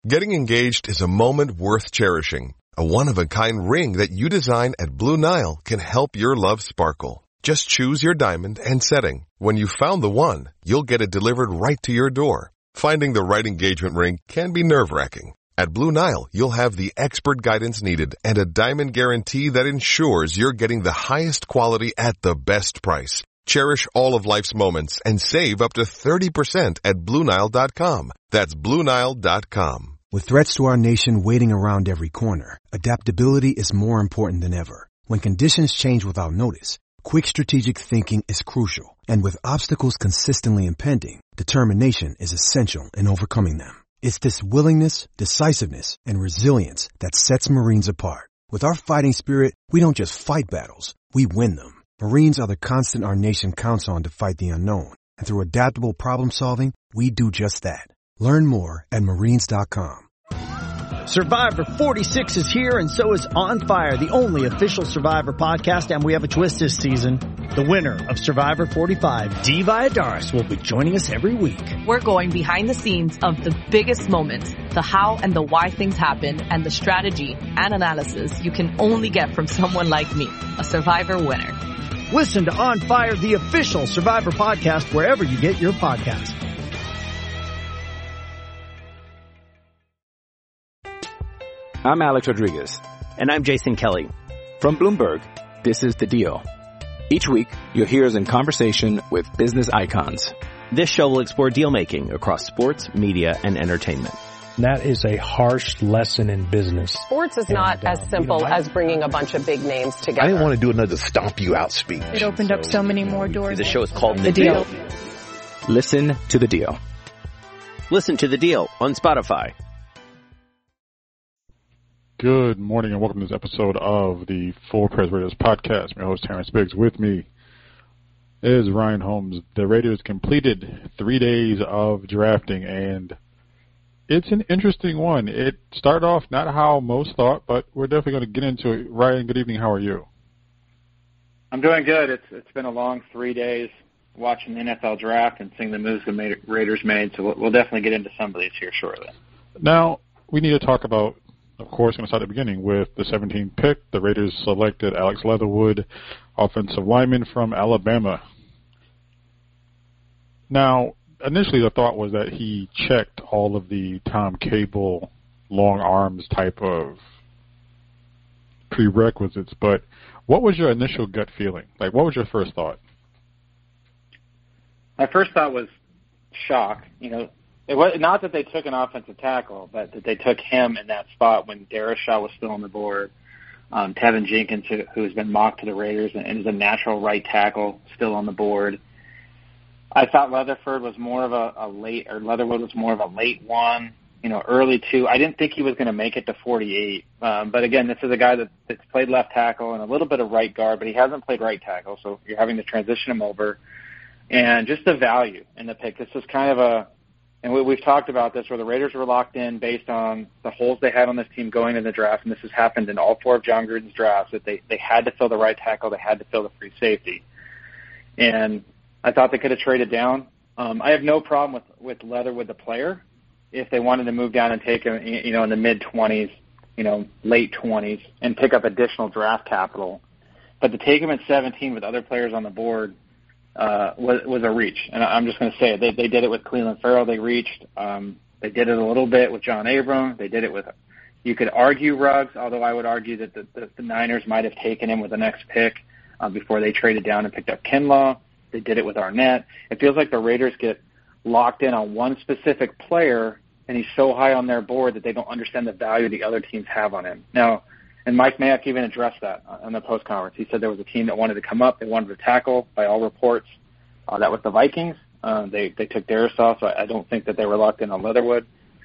Getting engaged is a moment worth cherishing. A one-of-a-kind ring that you design at Blue Nile can help your love sparkle. Just choose your diamond and setting. When you've found the one, you'll get it delivered right to your door. Finding the right engagement ring can be nerve-wracking. At Blue Nile, you'll have the expert guidance needed and a diamond guarantee that ensures you're getting the highest quality at the best price. Cherish all of life's moments and save up to 30% at BlueNile.com. That's BlueNile.com. With threats to our nation waiting around every corner, adaptability is more important than ever. When conditions change without notice, quick strategic thinking is crucial. And with obstacles consistently impending, determination is essential in overcoming them. It's this willingness, decisiveness, and resilience that sets Marines apart. With our fighting spirit, we don't just fight battles, we win them. Marines are the constant our nation counts on to fight the unknown. And through adaptable problem solving, we do just that. Learn more at Marines.com. Survivor 46 is here, and so is On Fire, the only official Survivor podcast, and we have a twist this season. The winner of Survivor 45, Dee Valladares, will be joining us every week. We're going behind the scenes of the biggest moments, the how and the why things happen, and the strategy and analysis you can only get from someone like me, a Survivor winner. Listen to On Fire, the official Survivor podcast, wherever you get your podcast. I'm Alex Rodriguez. And I'm Jason Kelly. From Bloomberg, this is The Deal. Each week, you'll hear us in conversation with business icons. This show will explore deal-making across sports, media, and entertainment. That is a harsh lesson in business. Sports is not as simple as bringing a bunch of big names together. I didn't want to do another stomp you out speech. It opened up so many more doors. The show is called The Deal. Listen to The Deal. Listen to The Deal on Spotify. Good morning and welcome to this episode of the Full Press Raiders podcast. My host Terrence Biggs. With me is Ryan Holmes. The Raiders completed 3 days of drafting, and it's an interesting one. It started off not how most thought, but we're definitely going to get into it. Ryan, good evening. How are you? I'm doing good. It's been a long 3 days watching the NFL draft and seeing the moves the Raiders made, so we'll definitely get into some of these here shortly. Now, we need to talk about, of course, going to start at the beginning with the 17th pick. The Raiders selected Alex Leatherwood, offensive lineman from Alabama. Now, initially the thought was that he checked all of the Tom Cable long arms type of prerequisites, but what was your initial gut feeling? Like, what was your first thought? My first thought was shock. It was not that they took an offensive tackle, but that they took him in that spot when Darrisaw was still on the board. Tevin Jenkins, who has been mocked to the Raiders and is a natural right tackle, still on the board. I thought Leatherwood was more of a late one, early two. I didn't think he was going to make it to 48. But again, this is a guy that's played left tackle and a little bit of right guard, but he hasn't played right tackle, so you're having to transition him over. And just the value in the pick. This was kind of and we've talked about this, where the Raiders were locked in based on the holes they had on this team going in the draft, and this has happened in all four of John Gruden's drafts, that they had to fill the right tackle, they had to fill the free safety. And I thought they could have traded down. I have no problem with Leatherwood, the player, if they wanted to move down and take him, in the mid-20s, late 20s, and pick up additional draft capital. But to take him at 17 with other players on the board was a reach. And I'm just going to say it. They did it with Cleveland Farrell. They reached. They did it a little bit with John Abram. They did it with, you could argue Ruggs, although I would argue that the Niners might have taken him with the next pick before they traded down and picked up Kinlaw. They did it with Arnett. It feels like the Raiders get locked in on one specific player, and he's so high on their board that they don't understand the value the other teams have on him. Now, and Mike Mayock even addressed that on the post-conference. He said there was a team that wanted to come up. They wanted to tackle, by all reports. That was the Vikings. They took Darrisaw, so I don't think that they were locked in on Leatherwood.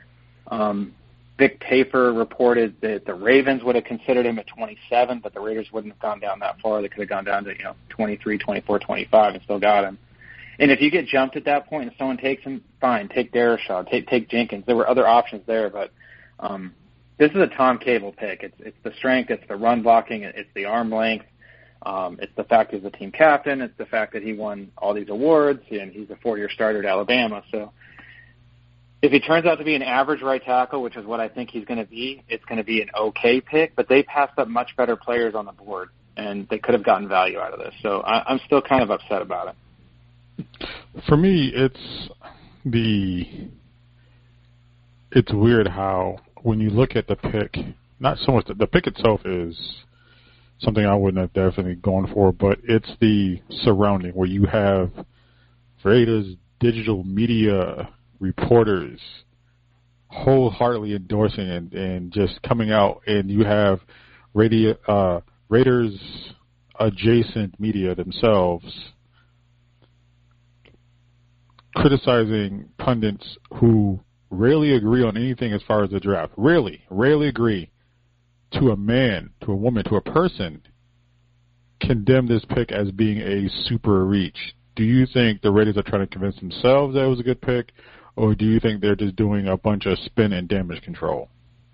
Vic Tafer reported that the Ravens would have considered him at 27, but the Raiders wouldn't have gone down that far. They could have gone down to 23, 24, 25 and still got him. And if you get jumped at that point and someone takes him, fine, take Darrisaw, take Jenkins. There were other options there, but this is a Tom Cable pick. It's the strength, it's the run blocking, it's the arm length, it's the fact he's the team captain, it's the fact that he won all these awards, and he's a 4-year starter at Alabama. So if he turns out to be an average right tackle, which is what I think he's going to be, it's going to be an okay pick. But they passed up much better players on the board, and they could have gotten value out of this. So I'm still kind of upset about it. For me, it's weird how when you look at the pick, not so much the pick itself is something I wouldn't have definitely gone for, but it's the surrounding where you have Raiders digital media reporters wholeheartedly endorsing and just coming out, and you have Raiders adjacent media themselves criticizing pundits who rarely agree on anything as far as the draft. Rarely agree to a man, to a woman, to a person, condemn this pick as being a super reach. Do you think the Raiders are trying to convince themselves that it was a good pick, or do you think they're just doing a bunch of spin and damage control?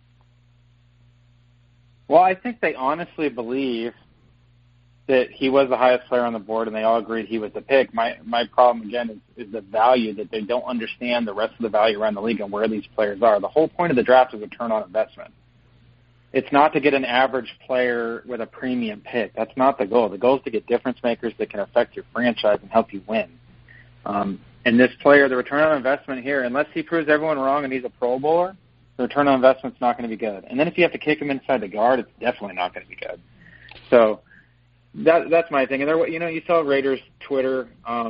Well, I think they honestly believe that he was the highest player on the board, and they all agreed he was the pick. My problem, again, is the value, that they don't understand the rest of the value around the league and where these players are. The whole point of the draft is a return on investment. It's not to get an average player with a premium pick. That's not the goal. The goal is to get difference makers that can affect your franchise and help you win. And this player, the return on investment here, unless he proves everyone wrong and he's a Pro Bowler, the return on investment's not going to be good. And then if you have to kick him inside the guard, it's definitely not going to be good. So that's my thing. And there, you saw Raiders Twitter,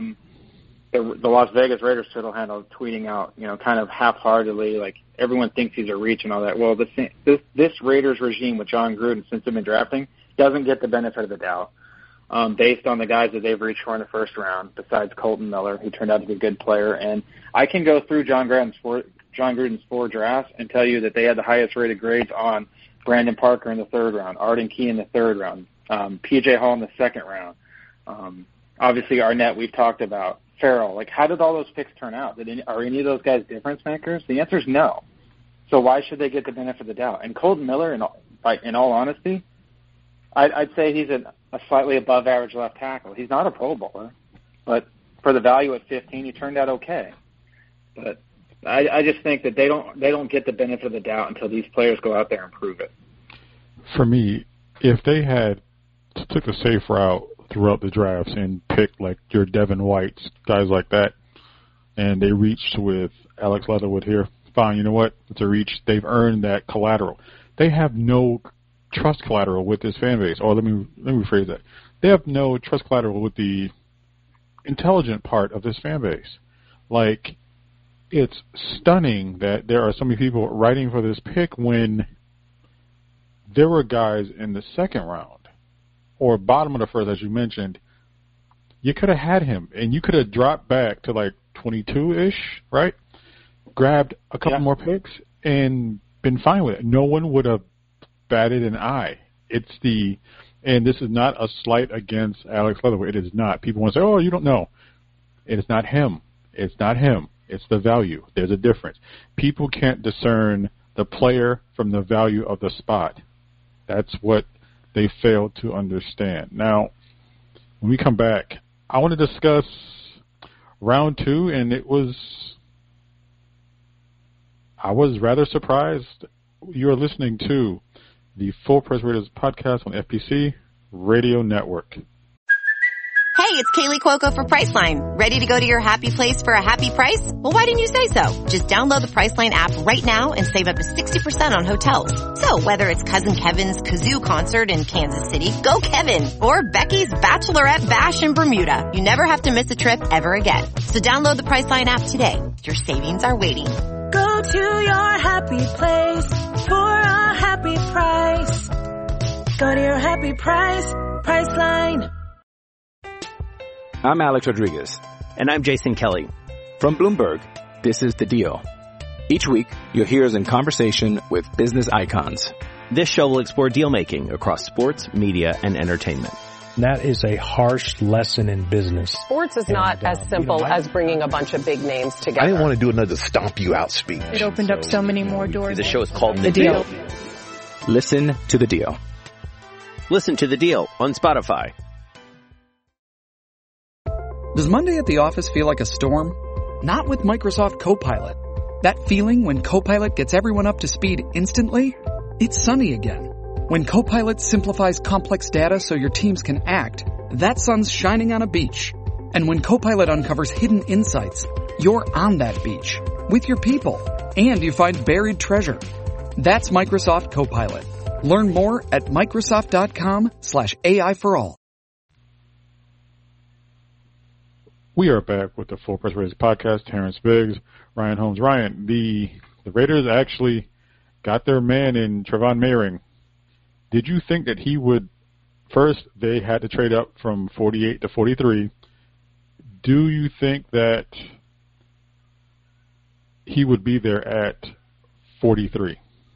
the Las Vegas Raiders Twitter handle tweeting out, kind of half-heartedly, like everyone thinks he's a reach and all that. Well, this Raiders regime with John Gruden, since they've been drafting, doesn't get the benefit of the doubt based on the guys that they've reached for in the first round, besides Colton Miller, who turned out to be a good player. And I can go through John Gruden's 4 drafts and tell you that they had the highest rated grades on Brandon Parker in the 3rd round, Arden Key in the 3rd round, P.J. Hall in the 2nd round. Obviously, Arnett, we've talked about. Farrell, like, how did all those picks turn out? Are any of those guys difference makers? The answer is no. So why should they get the benefit of the doubt? And Colton Miller, in all honesty, I'd say he's a slightly above average left tackle. He's not a Pro Bowler, but for the value at 15, he turned out okay. But I just think that they don't get the benefit of the doubt until these players go out there and prove it. For me, if they had took the safe route throughout the drafts and picked like your Devin Whites, guys like that, and they reached with Alex Leatherwood here, fine, you know what? It's a reach. They've earned that collateral. They have no trust collateral with this fan base. Or let me rephrase that. They have no trust collateral with the intelligent part of this fan base. Like, it's stunning that there are so many people writing for this pick when there were guys in the 2nd round or bottom of the 1st, as you mentioned. You could have had him, and you could have dropped back to like 22-ish, right? Grabbed a couple more picks and been fine with it. No one would have batted an eye. And this is not a slight against Alex Leatherwood. It is not. People want to say, oh, you don't know. It is not him. It's not him. It's the value. There's a difference. People can't discern the player from the value of the spot. That's what they failed to understand. Now, when we come back, I want to discuss round 2, and I was rather surprised. You are listening to the Full Press Raiders podcast on FPC Radio Network. Hey, it's Kaylee Cuoco for Priceline. Ready to go to your happy place for a happy price? Well, why didn't you say so? Just download the Priceline app right now and save up to 60% on hotels. So whether it's Cousin Kevin's Kazoo Concert in Kansas City, go Kevin, or Becky's Bachelorette Bash in Bermuda, you never have to miss a trip ever again. So download the Priceline app today. Your savings are waiting. Go to your happy place for a happy price. Go to your happy price, Priceline. I'm Alex Rodriguez. And I'm Jason Kelly. From Bloomberg, this is The Deal. Each week, you'll hear us in conversation with business icons. This show will explore deal-making across sports, media, and entertainment. That is a harsh lesson in business. Sports is not as simple as bringing a bunch of big names together. I didn't want to do another stomp you out speech. It opened up so many more doors. The show is called The Deal. Listen to The Deal. Listen to The Deal on Spotify. Does Monday at the office feel like a storm? Not with Microsoft Copilot. That feeling when Copilot gets everyone up to speed instantly? It's sunny again. When Copilot simplifies complex data so your teams can act, that sun's shining on a beach. And when Copilot uncovers hidden insights, you're on that beach with your people, and you find buried treasure. That's Microsoft Copilot. Learn more at Microsoft.com/AI for all. We are back with the Full Press Raiders podcast. Terrence Biggs, Ryan Holmes. Ryan, the Raiders actually got their man in Trevon Moehrig. Did you think that he would, first, they had to trade up from 48 to 43. Do you think that he would be there at 43?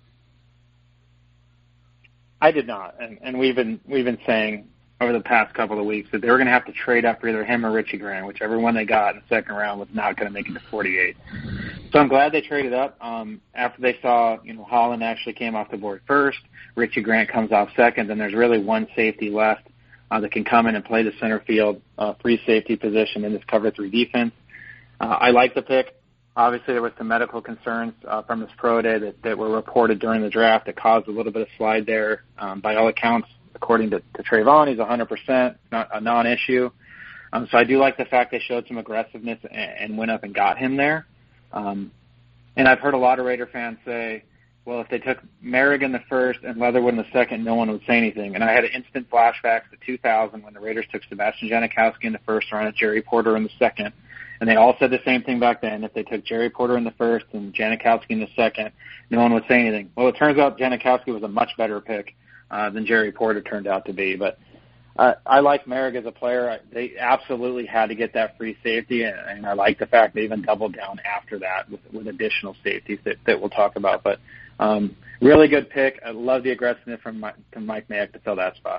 I did not, and we've been saying over the past couple of weeks that they were going to have to trade up for either him or Richie Grant, whichever one they got in the second round was not going to make it to 48. So I'm glad they traded up. After they saw, Holland actually came off the board first, Richie Grant comes off second, and there's really one safety left that can come in and play the center field free safety position in this cover 3 defense. I like the pick. Obviously, there was some medical concerns from his pro day that were reported during the draft that caused a little bit of slide there. By all accounts, according to Trayvon, he's 100%, not a non-issue. So I do like the fact they showed some aggressiveness and went up and got him there. And I've heard a lot of Raider fans say, well, if they took Moehrig in the first and Leatherwood in the second, no one would say anything. And I had instant flashbacks to 2000 when the Raiders took Sebastian Janikowski in the first round and Jerry Porter in the second. And they all said the same thing back then. If they took Jerry Porter in the first and Janikowski in the second, no one would say anything. Well, it turns out Janikowski was a much better pick than Jerry Porter turned out to be. But I like Moehrig as a player. They absolutely had to get that free safety, and I like the fact they even doubled down after that with additional safeties that we'll talk about. But really good pick. I love the aggressiveness from Mike Mayock to fill that spot.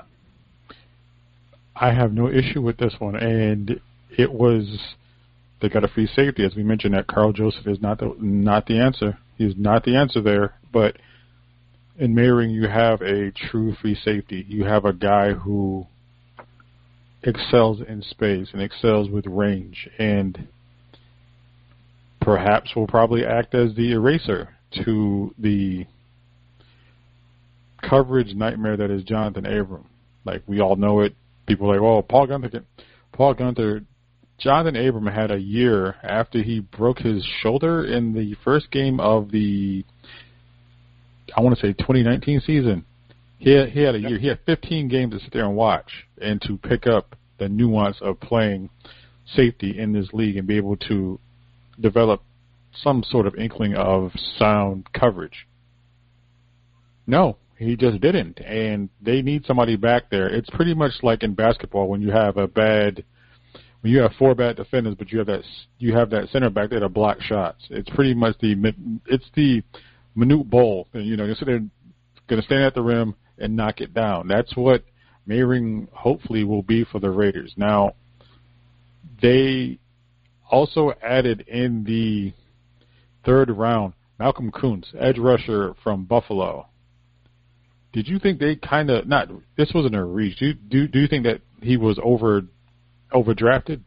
I have no issue with this one, and it was they got a free safety, as we mentioned. That Carl Joseph is not the answer. He's not the answer there, but in Moehrig, you have a true free safety. You have a guy who excels in space and excels with range, and perhaps will probably act as the eraser to the coverage nightmare that is Jonathan Abram. Like, we all know it. People are like, oh, Paul Guenther. Jonathan Abram had a year after he broke his shoulder in the first game of the, I want to say 2019 season. He had a year. He had 15 games to sit there and watch and to pick up the nuance of playing safety in this league and be able to develop some sort of inkling of sound coverage. No, he just didn't. And they need somebody back there. It's pretty much like in basketball when you have when you have 4 bad defenders, but you have that center back there to block shots. It's pretty much the minute bowl. And, you're sitting there, going to stand at the rim and knock it down. That's what Moehrig hopefully will be for the Raiders. Now, they also added in the third round Malcolm Kuntz, edge rusher from Buffalo. Did you think they this wasn't a reach. Do you think that he was overdrafted?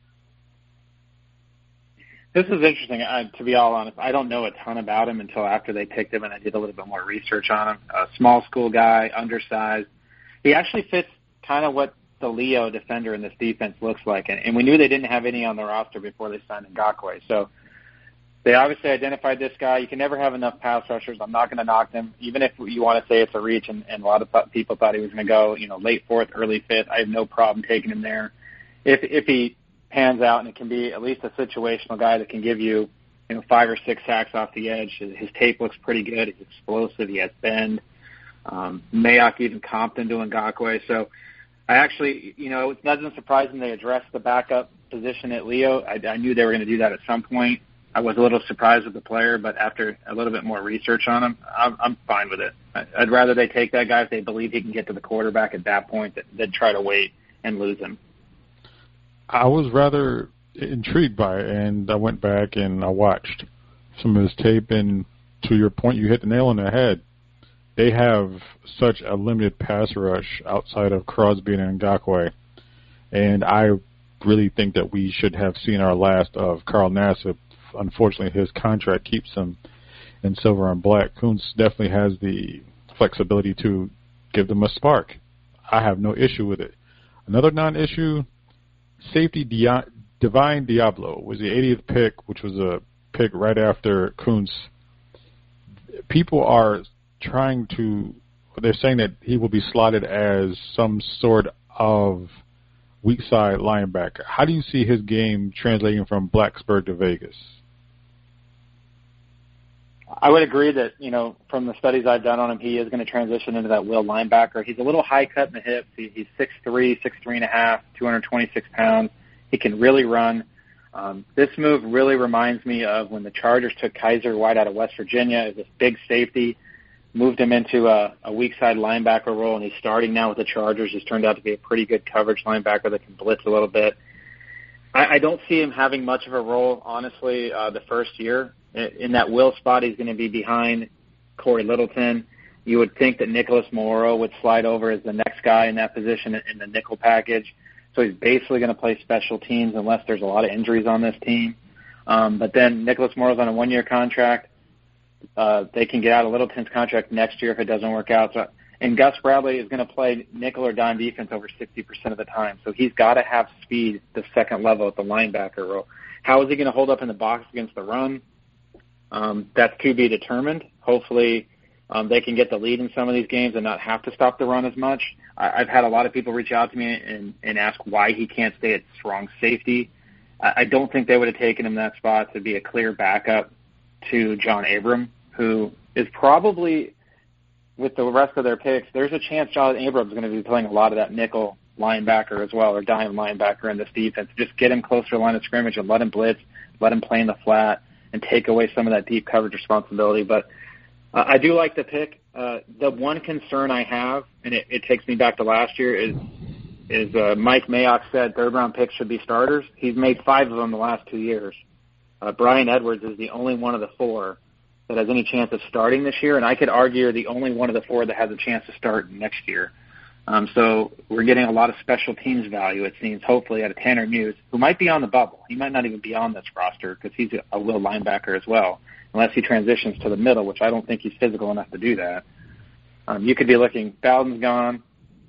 This is interesting. To be all honest, I don't know a ton about him until after they picked him, and I did a little bit more research on him. A small school guy, undersized. He actually fits kind of what the Leo defender in this defense looks like, and we knew they didn't have any on the roster before they signed Ngakoue. So they obviously identified this guy. You can never have enough pass rushers. I'm not going to knock them, even if you want to say it's a reach, and a lot of people thought he was going to go, late 4th, early 5th. I have no problem taking him there. If he pans out, and it can be at least a situational guy that can give you, 5 or 6 sacks off the edge. His tape looks pretty good. He's explosive. He has bend. Mayock even comped him to Ngakoue. So I actually, it doesn't surprise me they addressed the backup position at Leo. I knew they were going to do that at some point. I was a little surprised with the player, but after a little bit more research on him, I'm fine with it. I'd rather they take that guy if they believe he can get to the quarterback at that point than try to wait and lose him. I was rather intrigued by it, and I went back and I watched some of his tape, and to your point, you hit the nail on the head. They have such a limited pass rush outside of Crosby and Ngakoue, and I really think that we should have seen our last of Carl Nassib unfortunately, his contract keeps him in silver and black. Kuntz definitely has the flexibility to give them a spark. I have no issue with it. Another non-issue, safety Divine Diablo was the 80th pick, which was a pick right after Kuntz. People are they're saying that he will be slotted as some sort of weak side linebacker. How do you see his game translating from Blacksburg to Vegas? I would agree that, from the studies I've done on him, he is going to transition into that will linebacker. He's a little high cut in the hips. He's 6'3", 6'3.5", 226 pounds. He can really run. This move really reminds me of when the Chargers took Kaiser White out of West Virginia as this big safety, moved him into a weak side linebacker role, and he's starting now with the Chargers. He's turned out to be a pretty good coverage linebacker that can blitz a little bit. I don't see him having much of a role, honestly, the first year. In that will spot, he's going to be behind Corey Littleton. You would think that Nicholas Moro would slide over as the next guy in that position in the nickel package. So he's basically going to play special teams unless there's a lot of injuries on this team. But then Nicholas Moro's on a one-year contract. They can get out of Littleton's contract next year if it doesn't work out. And Gus Bradley is going to play nickel or dime defense over 60% of the time. So he's got to have speed the second level at the linebacker role. How is he going to hold up in the box against the run? That's to be determined. Hopefully they can get the lead in some of these games and not have to stop the run as much. I've had a lot of people reach out to me and ask why he can't stay at strong safety. I don't think they would have taken him that spot to be a clear backup to John Abram, who is probably, with the rest of their picks, there's a chance Jonathan Abram is going to be playing a lot of that nickel linebacker as well, or dime linebacker in this defense. Just get him closer to the line of scrimmage and let him blitz, let him play in the flat, and take away some of that deep coverage responsibility. But I do like the pick. The one concern I have, and it takes me back to last year, is Mike Mayock said third-round picks should be starters. He's made 5 of them the last 2 years. Brian Edwards is the only one of the 4 that has any chance of starting this year, and I could argue the only one of the 4 that has a chance to start next year. So we're getting a lot of special teams value, it seems, hopefully, out of Tanner Muse, who might be on the bubble. He might not even be on this roster because he's a will linebacker as well, unless he transitions to the middle, which I don't think he's physical enough to do that. You could be looking, Bowden's gone.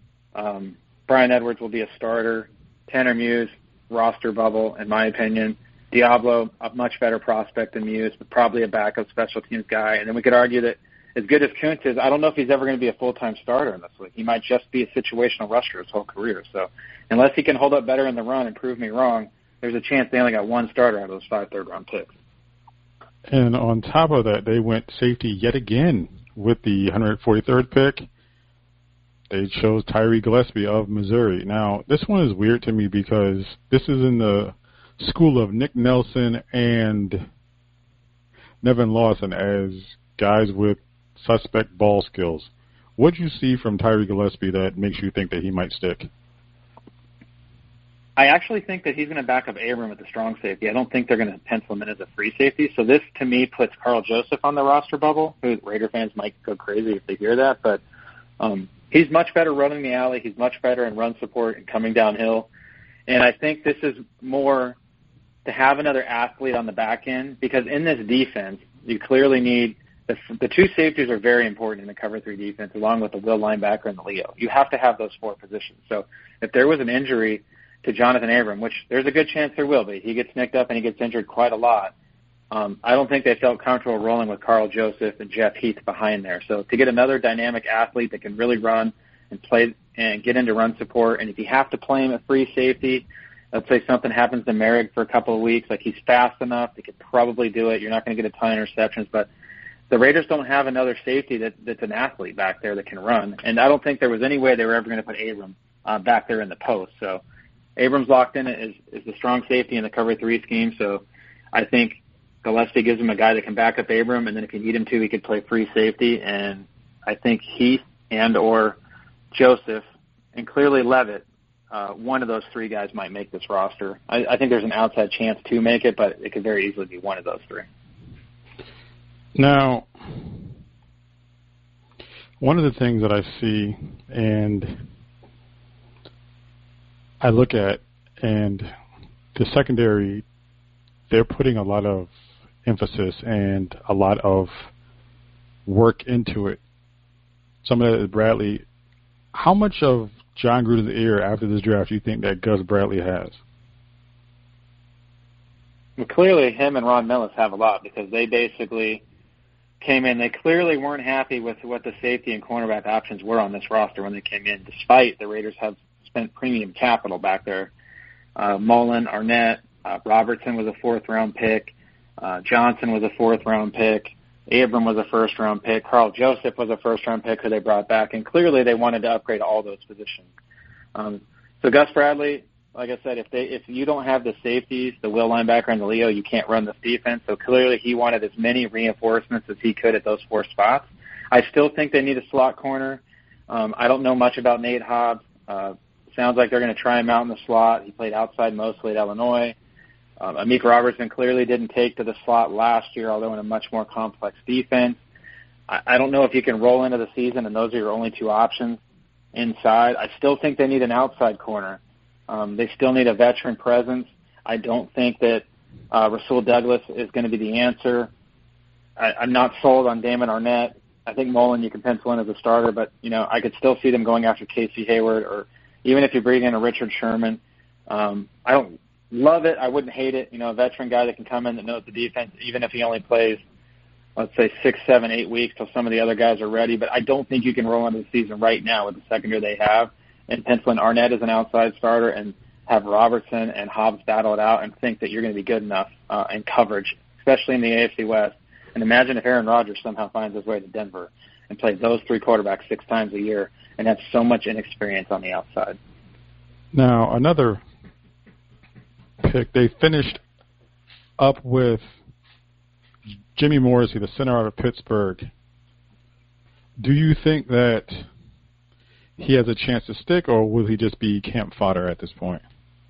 Brian Edwards will be a starter. Tanner Muse, roster bubble, in my opinion. Diablo, a much better prospect than Muse, but probably a backup special teams guy. And then we could argue that as good as Kuntz is, I don't know if he's ever going to be a full-time starter in this league. He might just be a situational rusher his whole career. So unless he can hold up better in the run and prove me wrong, there's a chance they only got one starter out of those 5 third-round picks. And on top of that, they went safety yet again with the 143rd pick. They chose Tyree Gillespie of Missouri. Now, this one is weird to me because this is in the school of Nick Nelson and Nevin Lawson as guys with suspect ball skills. What do you see from Tyree Gillespie that makes you think that he might stick? I actually think that he's going to back up Abram at the strong safety. I don't think they're going to pencil him in as a free safety. So this, to me, puts Carl Joseph on the roster bubble, who Raider fans might go crazy if they hear that. But he's much better running the alley. He's much better in run support and coming downhill. And I think this is more to have another athlete on the back end, because in this defense, you clearly need the 2 safeties are very important in the cover 3 defense, along with the will linebacker and the Leo. You have to have those 4 positions. So if there was an injury to Jonathan Abram, which there's a good chance there will be, he gets nicked up and he gets injured quite a lot. I don't think they felt comfortable rolling with Carl Joseph and Jeff Heath behind there. So to get another dynamic athlete that can really run and play and get into run support, and if you have to play him at free safety, let's say something happens to Merrick for a couple of weeks, like he's fast enough, they could probably do it. You're not going to get a ton of interceptions, but the Raiders don't have another safety that's an athlete back there that can run. And I don't think there was any way they were ever going to put Abram back there in the post. So Abram's locked in as the strong safety in the cover 3 scheme. So I think Gillespie gives him a guy that can back up Abram, and then if you need him to, he could play free safety. And I think Heath and or Joseph and clearly Levitt, one of those 3 guys might make this roster. I think there's an outside chance to make it, but it could very easily be one of those 3. Now, one of the things that I see and I look at, and the secondary, they're putting a lot of emphasis and a lot of work into it. Some of that is Bradley. How much of John Gruden's ear after this draft do you think that Gus Bradley has? Well, clearly him and Ron Millis have a lot because they basically came in. They clearly weren't happy with what the safety and cornerback options were on this roster when they came in, despite the Raiders have spent premium capital back there. Mullen, Arnett, Robertson was a fourth-round pick. Johnson was a fourth-round pick. Abram was a first-round pick. Carl Joseph was a first-round pick who they brought back. And clearly they wanted to upgrade all those positions. So Gus Bradley, like I said, if you don't have the safeties, the will linebacker and the Leo, you can't run this defense. So clearly he wanted as many reinforcements as he could at those four spots. I still think they need a slot corner. I don't know much about Nate Hobbs. Sounds like they're going to try him out in the slot. He played outside mostly at Illinois. Amik Robertson clearly didn't take to the slot last year, although in a much more complex defense. I don't know if you can roll into the season and those are your only two options inside. I still think they need an outside corner. They still need a veteran presence. I don't think that Rasul Douglas is going to be the answer. I'm not sold on Damon Arnett. I think Mullen you can pencil in as a starter, but I could still see them going after Casey Hayward, or even if you bring in a Richard Sherman. I don't love it. I wouldn't hate it. A veteran guy that can come in that knows the defense, even if he only plays, let's say, 6, 7, 8 weeks till some of the other guys are ready. But I don't think you can roll into the season right now with the secondary they have and pencil in Arnett as an outside starter and have Robertson and Hobbs battle it out and think that you're going to be good enough in coverage, especially in the AFC West. And imagine if Aaron Rodgers somehow finds his way to Denver and plays those three quarterbacks 6 times a year and has so much inexperience on the outside. Now, another pick, they finished up with Jimmy Morrissey, the center out of Pittsburgh. Do you think that he has a chance to stick, or will he just be camp fodder at this point?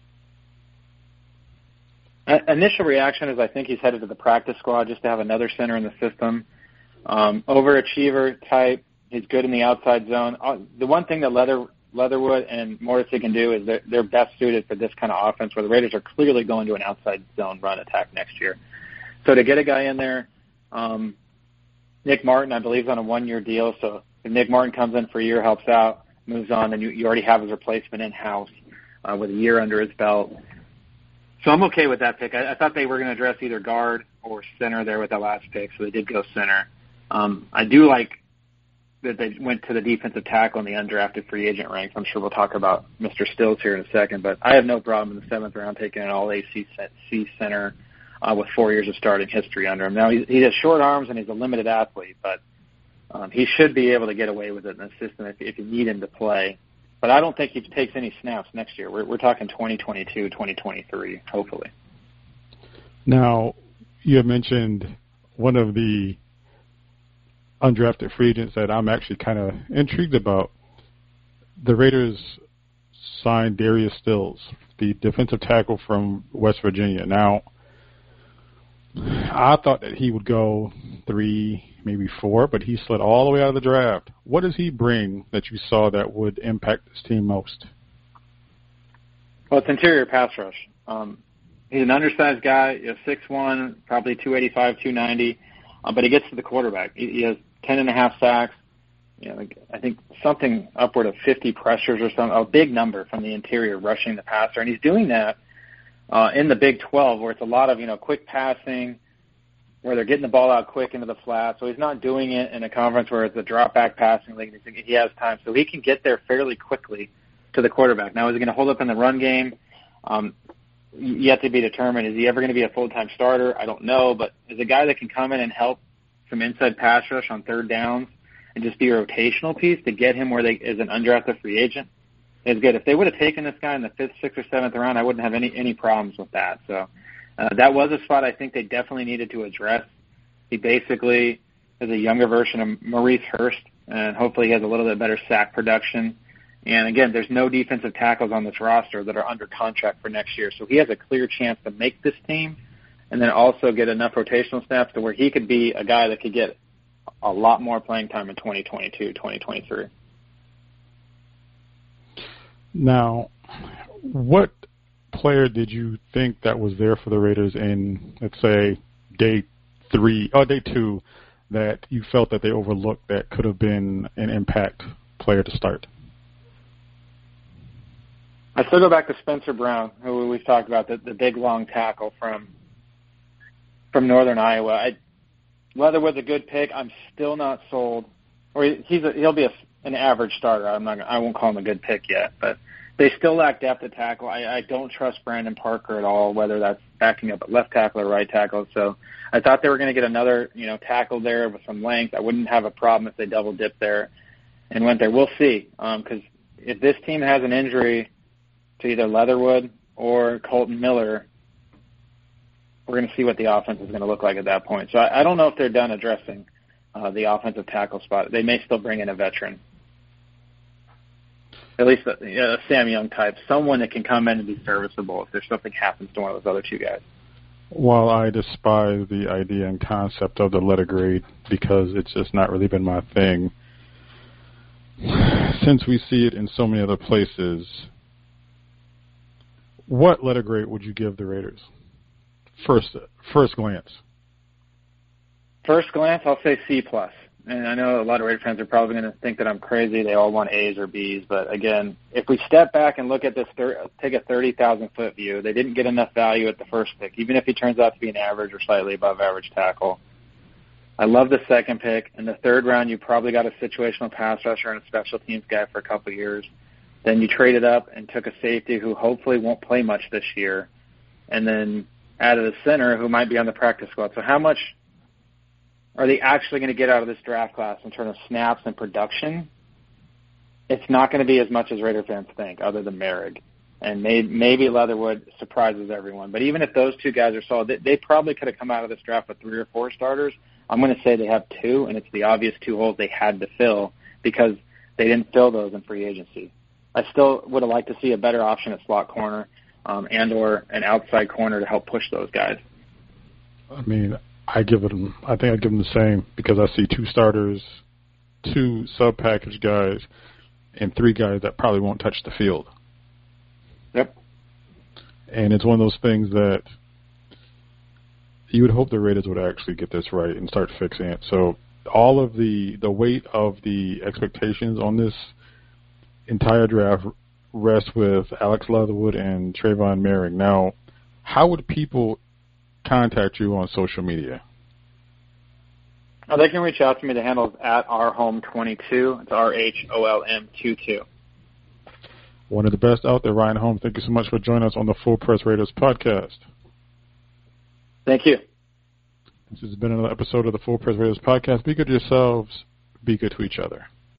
Initial reaction is I think he's headed to the practice squad just to have another center in the system. Overachiever type. He's good in the outside zone. The one thing that Leatherwood and Morrissey can do is they're best suited for this kind of offense where the Raiders are clearly going to an outside zone run attack next year. So to get a guy in there, Nick Martin, I believe, is on a 1-year deal. So if Nick Martin comes in for a year, helps out, moves on, then you already have his replacement in-house with a year under his belt. So I'm okay with that pick. I thought they were going to address either guard or center there with that last pick, so they did go center. I do like that they went to the defensive tackle in the undrafted free agent ranks. I'm sure we'll talk about Mr. Stills here in a second, but I have no problem in the 7th round taking an all-ACC center with 4 years of starting history under him. Now, he has short arms and he's a limited athlete, but he should be able to get away with it in the system if you need him to play. But I don't think he takes any snaps next year. We're talking 2022, 2023, hopefully. Now, you have mentioned one of the undrafted free agents that I'm actually kind of intrigued about. The Raiders signed Darius Stills, the defensive tackle from West Virginia. Now, I thought that he would go 3, maybe 4, but he slid all the way out of the draft. What does he bring that you saw that would impact this team most? Well, it's interior pass rush. He's an undersized guy, 6'1", probably 285, 290, but he gets to the quarterback. He has 10.5 sacks. I think something upward of 50 pressures or something, a big number from the interior rushing the passer. And he's doing that in the Big 12 where it's a lot of, quick passing, where they're getting the ball out quick into the flat. So he's not doing it in a conference where it's a drop-back passing league. He has time. So he can get there fairly quickly to the quarterback. Now, is he going to hold up in the run game? Yet to be determined. Is he ever going to be a full-time starter? I don't know. But as a guy that can come in and help some inside pass rush on third downs and just be a rotational piece to get him where they is an undrafted free agent is good. If they would have taken this guy in the 5th, 6th, or 7th round, I wouldn't have any problems with that. So that was a spot I think they definitely needed to address. He basically is a younger version of Maurice Hurst, and hopefully he has a little bit better sack production. And, again, there's no defensive tackles on this roster that are under contract for next year. So he has a clear chance to make this team and then also get enough rotational snaps to where he could be a guy that could get a lot more playing time in 2022, 2023. Now, what player did you think that was there for the Raiders in, let's say, day day 2 that you felt that they overlooked that could have been an impact player to start? I still go back to Spencer Brown, who we've talked about, the big long tackle from Northern Iowa. Leatherwood's a good pick. I'm still not sold. Or he'll be an average starter. I won't call him a good pick yet, but they still lack depth at tackle. I don't trust Brandon Parker at all, whether that's backing up at left tackle or right tackle. So I thought they were going to get another, tackle there with some length. I wouldn't have a problem if they double dip there and went there. We'll see, because if this team has an injury to either Leatherwood or Colton Miller, we're going to see what the offense is going to look like at that point. So I don't know if they're done addressing the offensive tackle spot. They may still bring in a veteran, at least a Sam Young type, someone that can come in and be serviceable if there's something happens to one of those other two guys. While I despise the idea and concept of the letter grade because it's just not really been my thing, since we see it in so many other places, what letter grade would you give the Raiders? First glance. First glance, I'll say C+. And I know a lot of Raider fans are probably going to think that I'm crazy. They all want A's or B's. But, again, if we step back and look at this, take a 30,000-foot view, they didn't get enough value at the first pick, even if he turns out to be an average or slightly above average tackle. I love the second pick. In the third round, you probably got a situational pass rusher and a special teams guy for a couple of years. Then you traded up and took a safety who hopefully won't play much this year, and then added a center who might be on the practice squad. So how much are they actually going to get out of this draft class in terms of snaps and production? It's not going to be as much as Raider fans think, other than Merrick. And maybe Leatherwood surprises everyone. But even if those two guys are solid, they probably could have come out of this draft with 3 or 4 starters. I'm going to say they have 2, and it's the obvious 2 holes they had to fill because they didn't fill those in free agency. I still would have liked to see a better option at slot corner and or an outside corner to help push those guys. I mean, I think I'd give them the same because I see 2 starters, 2 sub-package guys, and 3 guys that probably won't touch the field. Yep. And it's one of those things that you would hope the Raiders would actually get this right and start fixing it. So all of the weight of the expectations on this entire draft rests with Alex Leatherwood and Trayvon Merrick. Now, how would people contact you on social media? Oh, they can reach out to me. The handle is at rholm22. It's RHOLM22. One of the best out there, Ryan Holmes. Thank you so much for joining us on the Full Press Raiders podcast. Thank you. This has been another episode of the Full Press Raiders podcast. Be good to yourselves. Be good to each other.